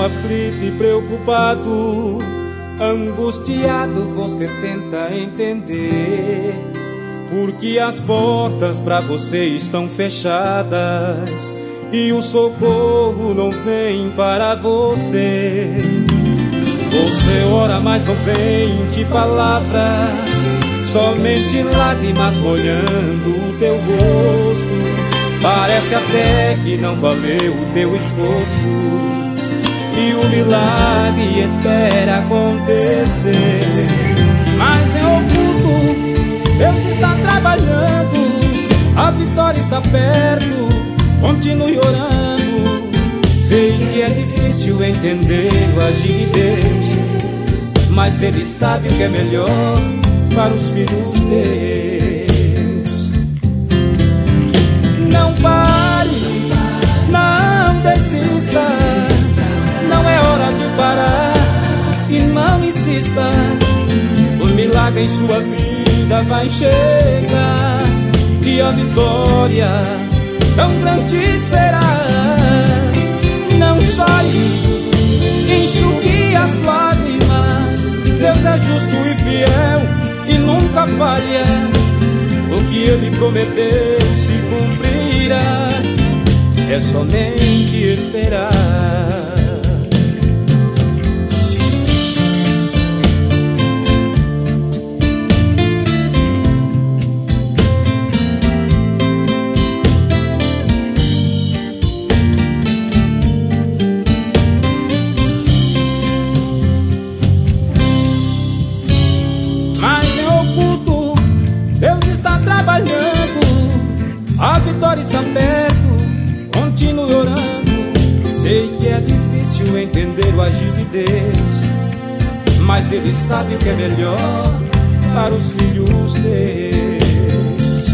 aflito e preocupado, angustiado, você tenta entender porque as portas pra você estão fechadas e o socorro não vem para você. Você ora, mas não vem de palavras, somente lágrimas molhando o teu rosto. Parece até que não valeu o teu esforço e o milagre espera acontecer. Mas em oculto, Deus está trabalhando, a vitória está perto, continue orando. Sei que é difícil entender o agir de Deus, mas Ele sabe o que é melhor para os filhos teus. Não pare, não desista, não é hora de parar e não insista. O milagre em sua vida vai chegar e a vitória tão grande será. Não chore, enxugue as lágrimas, Deus é justo e fiel e nunca falha. O que Ele prometeu se cumprirá, é somente esperar. A vitória está perto, continue orando. Sei que é difícil entender o agir de Deus, mas Ele sabe o que é melhor para os filhos seus.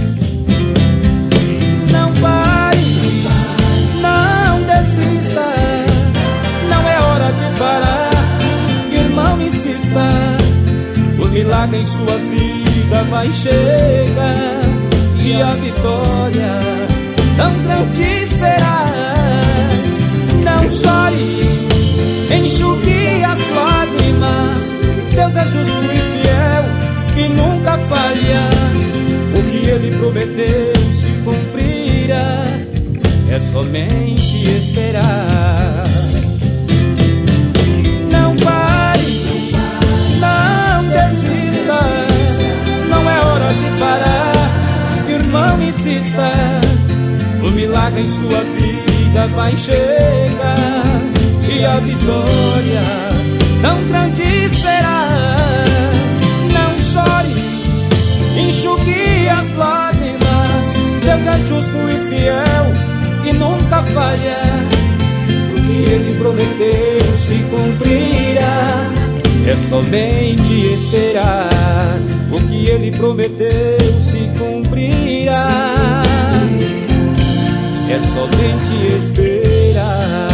Não pare, não desista, não é hora de parar, irmão, insista. O milagre em sua vida vai chegar e a vitória tão grande será. Não chore, enxugue as lágrimas, Deus é justo e fiel e nunca falha. O que Ele prometeu se cumprirá, é somente esperar. Não pare, não desista, não é hora de parar, irmão, insista. O milagre em sua vida vai chegar e a vitória tão grande será. Não chore, enxugue as lágrimas, Deus é justo e fiel e nunca falha. O que Ele prometeu se cumprirá, é somente esperar. O que Ele prometeu se cumprirá, é somente esperar.